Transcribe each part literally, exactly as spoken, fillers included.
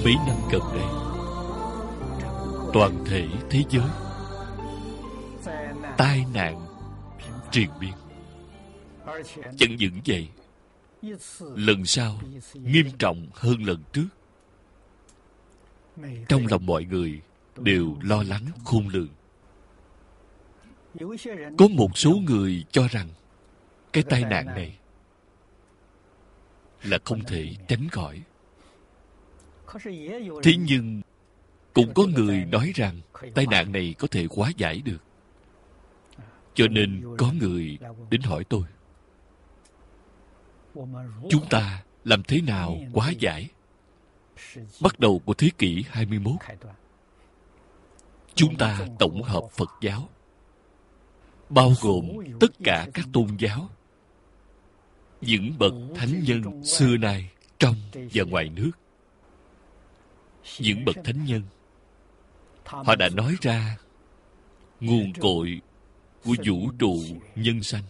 mấy năm gần đây, toàn thể thế giới tai nạn triền miên. Chẳng những vậy, lần sau nghiêm trọng hơn lần trước. Trong lòng mọi người đều lo lắng khôn lường. Có một số người cho rằng cái tai nạn này là không thể tránh khỏi. Thế nhưng cũng có người nói rằng tai nạn này có thể hóa giải được. Cho nên có người đến hỏi tôi, chúng ta làm thế nào hóa giải? Bắt đầu của thế kỷ hai mươi mốt, chúng ta tổng hợp Phật giáo, bao gồm tất cả các tôn giáo, những bậc thánh nhân xưa nay trong và ngoài nước. Những bậc thánh nhân, họ đã nói ra nguồn cội của vũ trụ nhân sanh.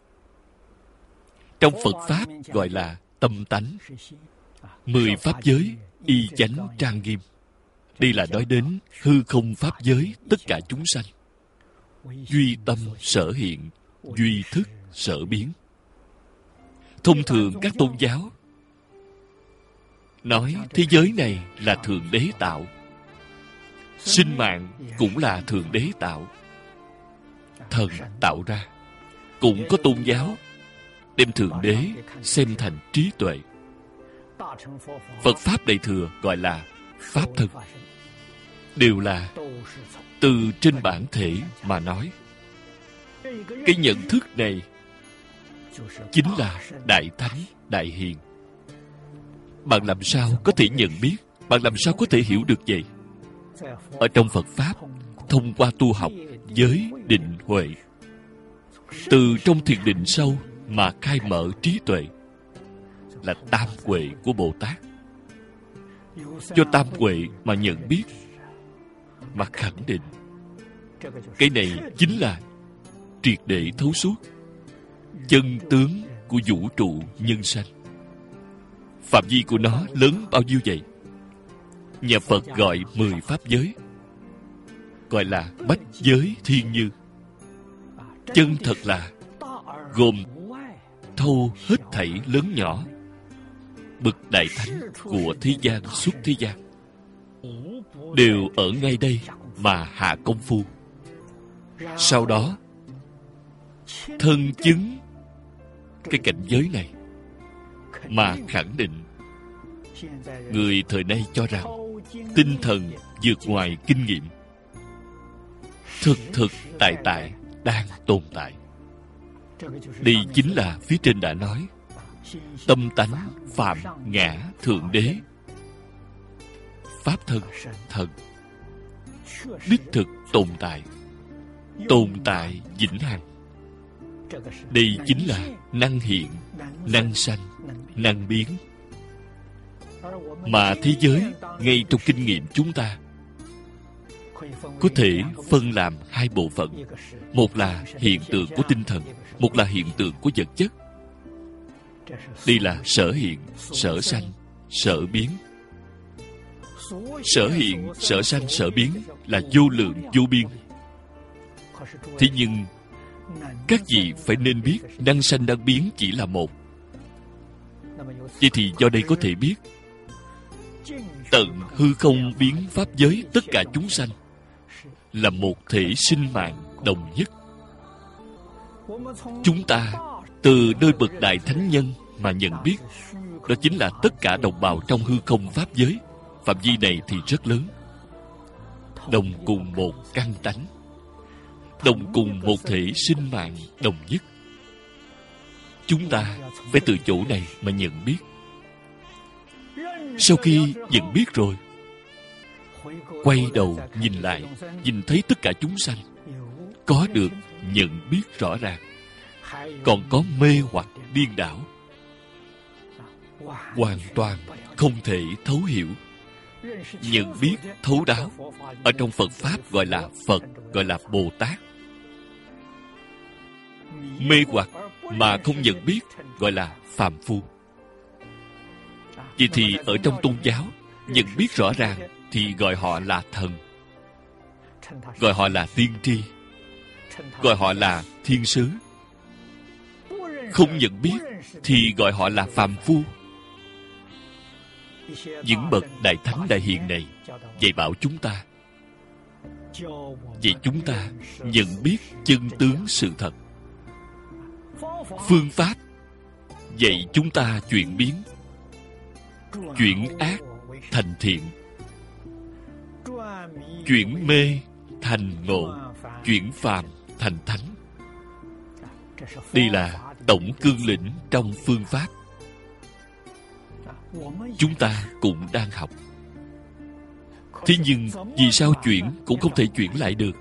Trong Phật Pháp gọi là tâm tánh. Mười Pháp giới y chánh trang nghiêm. Đây là nói đến hư không Pháp giới tất cả chúng sanh. Duy tâm sở hiện, duy thức sở biến. Thông thường các tôn giáo nói thế giới này là Thượng Đế tạo, sinh mạng cũng là Thượng Đế tạo, thần tạo ra. Cũng có tôn giáo đem Thượng Đế xem thành trí tuệ. Phật Pháp Đại Thừa gọi là Pháp thân. Đều là từ trên bản thể mà nói. Cái nhận thức này chính là Đại Thánh, Đại Hiền. Bạn làm sao có thể nhận biết? Bạn làm sao có thể hiểu được vậy? Ở trong Phật Pháp, thông qua tu học giới định huệ, từ trong thiền định sâu mà khai mở trí tuệ, là tam huệ của Bồ Tát. Do tam huệ mà nhận biết, mà khẳng định. Cái này chính là triệt để thấu suốt chân tướng của vũ trụ nhân sanh. Phạm vi của nó lớn bao nhiêu vậy? Nhà Phật gọi mười Pháp giới, gọi là bách giới thiên như. Chân thật là gồm thâu hết thảy lớn nhỏ, bậc đại thánh của thế gian suốt thế gian đều ở ngay đây mà hạ công phu. Sau đó thân chứng cái cảnh giới này mà khẳng định. Người thời nay cho rằng tinh thần vượt ngoài kinh nghiệm, thực thực tại tại đang tồn tại. Đây chính là phía trên đã nói tâm tánh phạm ngã thượng đế. Pháp thân, thần đích thực tồn tại, tồn tại vĩnh hằng. Đây chính là năng hiện, năng sanh, năng biến. Mà thế giới ngay trong kinh nghiệm chúng ta có thể phân làm hai bộ phận. Một là hiện tượng của tinh thần, một là hiện tượng của vật chất. Đây là sở hiện, sở sanh, sở biến. Sở hiện, sở sanh, sở biến là vô lượng vô biên. Thế nhưng các vị phải nên biết năng sanh năng biến chỉ là một. Vậy thì do đây có thể biết tận hư không biến pháp giới tất cả chúng sanh là một thể sinh mạng đồng nhất. Chúng ta từ nơi bậc đại thánh nhân mà nhận biết, đó chính là tất cả đồng bào trong hư không pháp giới. Phạm vi này thì rất lớn, đồng cùng một căn tánh, đồng cùng một thể sinh mạng đồng nhất. Chúng ta phải từ chỗ này mà nhận biết. Sau khi nhận biết rồi, quay đầu nhìn lại, nhìn thấy tất cả chúng sanh, có được nhận biết rõ ràng. Còn có mê hoặc điên đảo, hoàn toàn không thể thấu hiểu. Nhận biết thấu đáo ở trong Phật Pháp gọi là Phật, gọi là Bồ Tát. Mê hoặc mà không nhận biết gọi là phàm phu. Vậy thì ở trong tôn giáo nhận biết rõ ràng thì gọi họ là thần, gọi họ là tiên tri, gọi họ là thiên sứ. Không nhận biết thì gọi họ là phàm phu. Những bậc đại thánh đại hiền này dạy bảo chúng ta, dạy chúng ta nhận biết chân tướng sự thật. Phương pháp dạy chúng ta chuyển biến, chuyển ác thành thiện, chuyển mê thành ngộ, chuyển phàm thành thánh. Đây là tổng cương lĩnh trong phương pháp. Chúng ta cũng đang học. Thế nhưng vì sao chuyển cũng không thể chuyển lại được?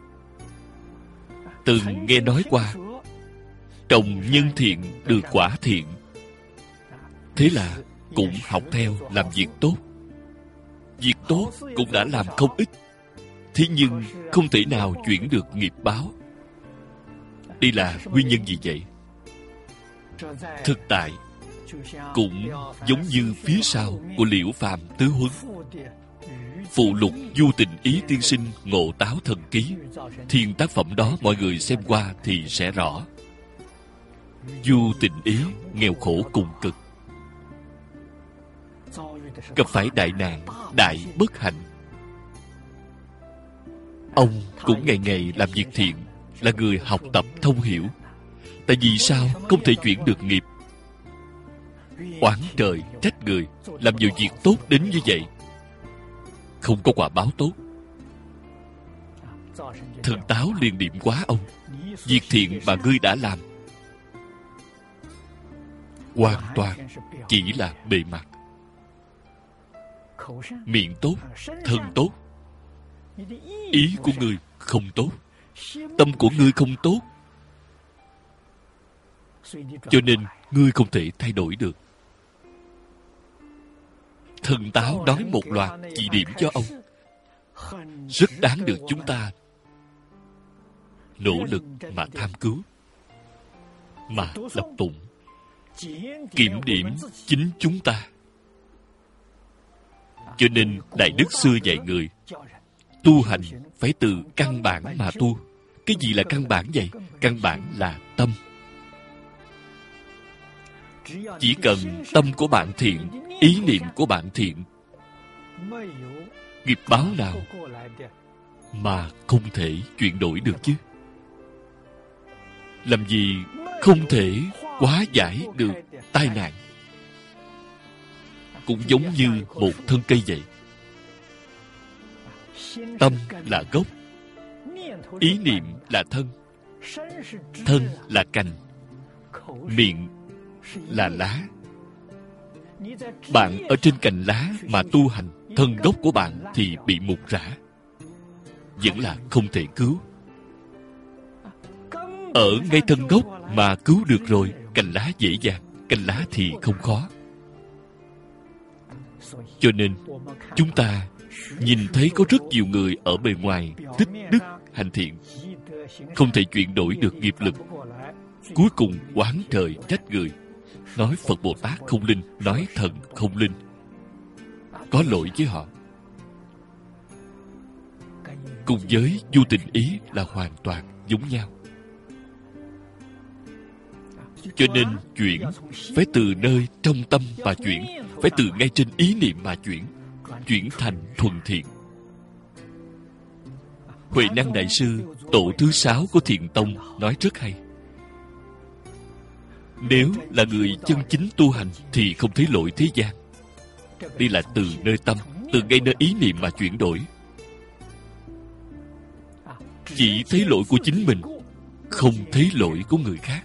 Từng nghe nói qua, trồng nhân thiện được quả thiện. Thế là cũng học theo làm việc tốt. Việc tốt cũng đã làm không ít, thế nhưng không thể nào chuyển được nghiệp báo. Đây là nguyên nhân gì vậy? Thực tại cũng giống như phía sau của Liễu Phàm Tứ Huấn, phụ lục Du Tình Ý tiên sinh Ngộ Táo Thần Ký. Thiên tác phẩm đó mọi người xem qua thì sẽ rõ. Du Tình Ý nghèo khổ cùng cực, gặp phải đại nạn, đại bất hạnh. Ông cũng ngày ngày làm việc thiện, là người học tập thông hiểu. Tại vì sao không thể chuyển được nghiệp? Oán trời trách người, làm nhiều việc tốt đến như vậy, không có quả báo tốt. Thần Táo liền điểm quá ông: việc thiện mà ngươi đã làm hoàn toàn chỉ là bề mặt. Miệng tốt, thân tốt, ý của ngươi không tốt, tâm của ngươi không tốt, cho nên ngươi không thể thay đổi được. Thần Táo nói một loạt chỉ điểm cho ông, rất đáng được chúng ta nỗ lực mà tham cứu, mà lập tụng, kiểm điểm chính chúng ta. Cho nên Đại Đức xưa dạy người, tu hành phải từ căn bản mà tu. Cái gì là căn bản vậy? Căn bản là tâm. Chỉ cần tâm của bạn thiện, ý niệm của bạn thiện, nghiệp báo nào mà không thể chuyển đổi được chứ? Làm gì không thể hóa giải được tai nạn? Cũng giống như một thân cây vậy. Tâm là gốc, ý niệm là thân, thân là cành, miệng là lá. Bạn ở trên cành lá mà tu hành, thân gốc của bạn thì bị mục rã, vẫn là không thể cứu. Ở ngay thân gốc mà cứu được rồi, cành lá dễ dàng, cành lá thì không khó. Cho nên chúng ta nhìn thấy có rất nhiều người ở bề ngoài tích đức hành thiện, không thể chuyển đổi được nghiệp lực, cuối cùng oán trời trách người, nói Phật Bồ Tát không linh, nói thần không linh, có lỗi với họ. Cùng với Du Tình Ý là hoàn toàn giống nhau. Cho nên chuyển phải từ nơi trong tâm mà chuyển, phải từ ngay trên ý niệm mà chuyển, chuyển thành thuần thiện. Huệ Năng Đại Sư, tổ thứ sáu của Thiền Tông, nói rất hay. Nếu là người chân chính tu hành thì không thấy lỗi thế gian. Đây là từ nơi tâm, từ ngay nơi ý niệm mà chuyển đổi. Chỉ thấy lỗi của chính mình, không thấy lỗi của người khác.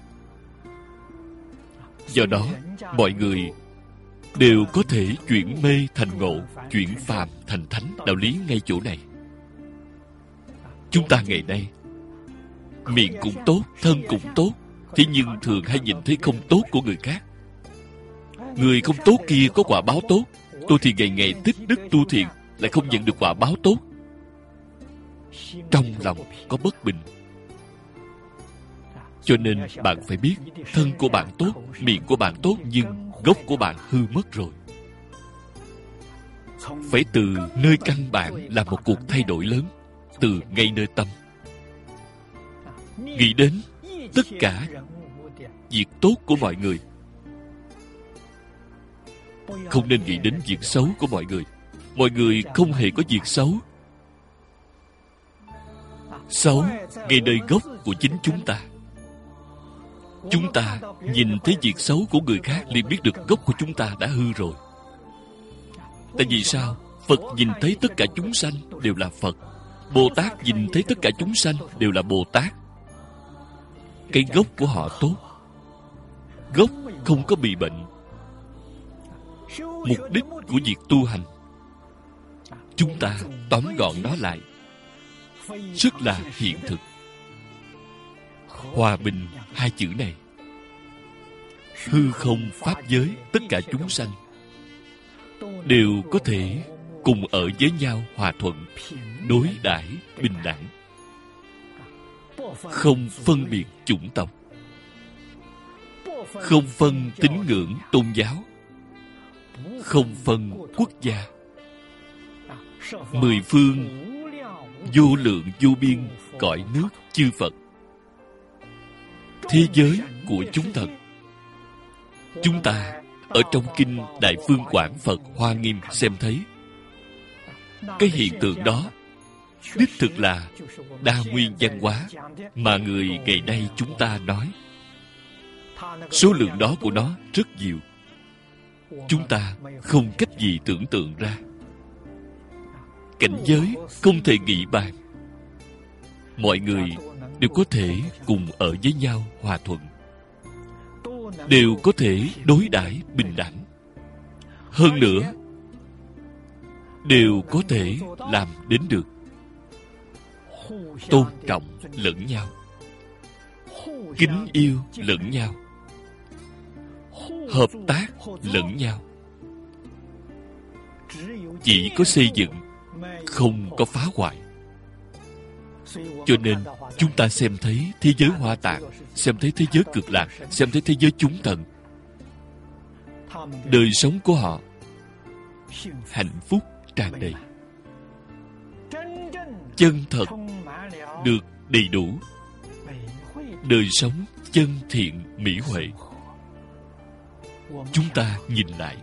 Do đó, mọi người đều có thể chuyển mê thành ngộ, chuyển phàm thành thánh. Đạo lý ngay chỗ này. Chúng ta ngày nay miệng cũng tốt, thân cũng tốt, thế nhưng thường hay nhìn thấy không tốt của người khác. Người không tốt kia có quả báo tốt, tôi thì ngày ngày tích đức tu thiện, lại không nhận được quả báo tốt. Trong lòng có bất bình. Cho nên bạn phải biết, thân của bạn tốt, miệng của bạn tốt, nhưng gốc của bạn hư mất rồi. phải từ nơi căn bản là một cuộc thay đổi lớn, từ ngay nơi tâm. Nghĩ đến tất cả việc tốt của mọi người, không nên nghĩ đến việc xấu của mọi người. Mọi người không hề có việc xấu. Xấu ngay nơi gốc của chính chúng ta. Chúng ta nhìn thấy việc xấu của người khác liền biết được gốc của chúng ta đã hư rồi. Tại vì sao? Phật nhìn thấy tất cả chúng sanh đều là Phật. Bồ Tát nhìn thấy tất cả chúng sanh đều là Bồ Tát. Cái gốc của họ tốt, gốc không có bị bệnh. Mục đích của việc tu hành, chúng ta tóm gọn nó lại, rất là hiện thực. Hòa bình hai chữ này, hư không pháp giới, tất cả chúng sanh đều có thể cùng ở với nhau hòa thuận, đối đãi bình đẳng, không phân biệt chủng tộc, không phân tín ngưỡng tôn giáo, không phân quốc gia. Mười phương vô lượng vô biên cõi nước chư Phật, thế giới của chúng thần. Chúng ta ở trong kinh Đại Phương Quảng Phật Hoa Nghiêm xem thấy cái hiện tượng đó đích thực là đa nguyên văn hóa mà người ngày nay chúng ta nói. Số lượng đó của nó rất nhiều, chúng ta không cách gì tưởng tượng ra. Cảnh giới không thể nghĩ bàn. Mọi người đều có thể cùng ở với nhau hòa thuận, đều có thể đối đãi bình đẳng. Hơn nữa, đều có thể làm đến được tôn trọng lẫn nhau, kính yêu lẫn nhau, hợp tác lẫn nhau. Chỉ có xây dựng, không có phá hoại. Cho nên chúng ta xem thấy thế giới Hoa Tạng, xem thấy thế giới Cực Lạc, xem thấy thế giới chúng thần, đời sống của họ hạnh phúc tràn đầy, chân thật được đầy đủ, đời sống chân thiện mỹ huệ. Chúng ta nhìn lại,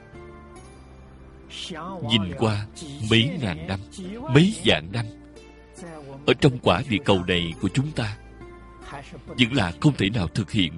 nhìn qua mấy ngàn năm, mấy vạn năm, ở trong quả địa cầu này của chúng ta vẫn là không thể nào thực hiện.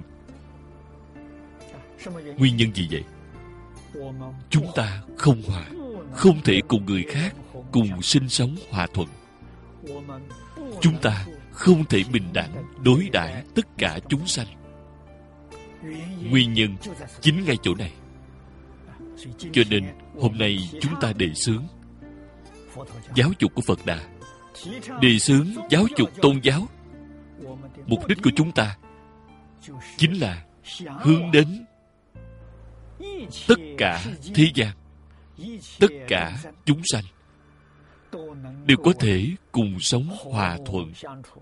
Nguyên nhân gì vậy? Chúng ta không hòa, không thể cùng người khác cùng sinh sống hòa thuận. Chúng ta không thể bình đẳng đối đãi tất cả chúng sanh. Nguyên nhân chính ngay chỗ này. Cho nên hôm nay chúng ta đề xướng giáo dục của Phật Đà, đề xướng giáo dục tôn giáo. Mục đích của chúng ta chính là hướng đến tất cả thế gian, tất cả chúng sanh đều có thể cùng sống hòa thuận,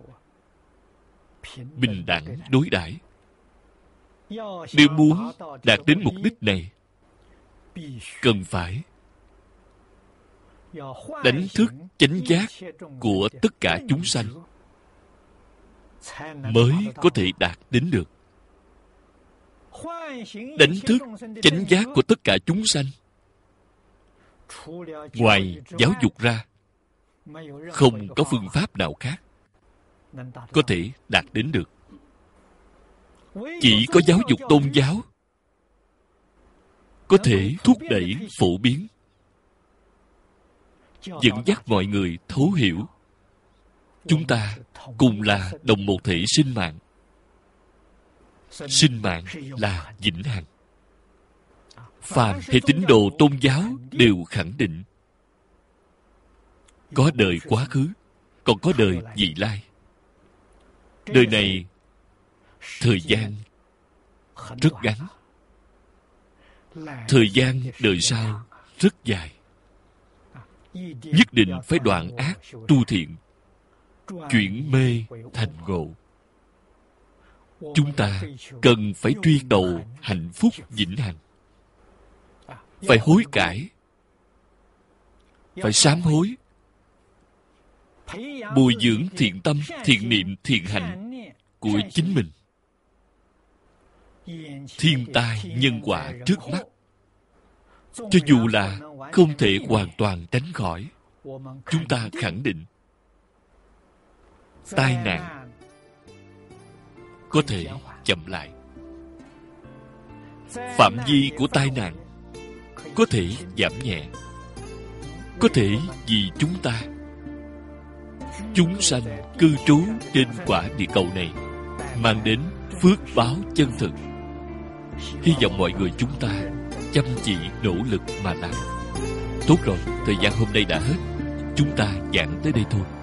bình đẳng đối đãi. Nếu muốn đạt đến mục đích này, cần phải đánh thức chánh giác của tất cả chúng sanh mới có thể đạt đến được. Đánh thức chánh giác của tất cả chúng sanh, ngoài giáo dục ra, không có phương pháp nào khác có thể đạt đến được. Chỉ có giáo dục tôn giáo có thể thúc đẩy phổ biến, dẫn dắt mọi người thấu hiểu chúng ta cùng là đồng một thể sinh mạng. Sinh mạng là vĩnh hằng. Phàm hệ tín đồ tôn giáo đều khẳng định có đời quá khứ, còn có đời vị lai. Đời này thời gian rất ngắn, thời gian đời sau rất dài. Nhất định phải đoạn ác tu thiện, chuyển mê thành ngộ. Chúng ta cần phải truy cầu hạnh phúc vĩnh hằng, phải hối cải, phải sám hối, bồi dưỡng thiện tâm, thiện niệm, thiện hạnh của chính mình. Thiên tai nhân quả trước mắt, cho dù là không thể hoàn toàn tránh khỏi, chúng ta khẳng định tai nạn có thể chậm lại. Phạm vi của tai nạn có thể giảm nhẹ, có thể vì chúng ta, chúng sanh cư trú trên quả địa cầu này, mang đến phước báo chân thực. Hy vọng mọi người chúng ta chăm chỉ nỗ lực mà làm. Tốt rồi, thời gian hôm nay đã hết, chúng ta giảng tới đây thôi.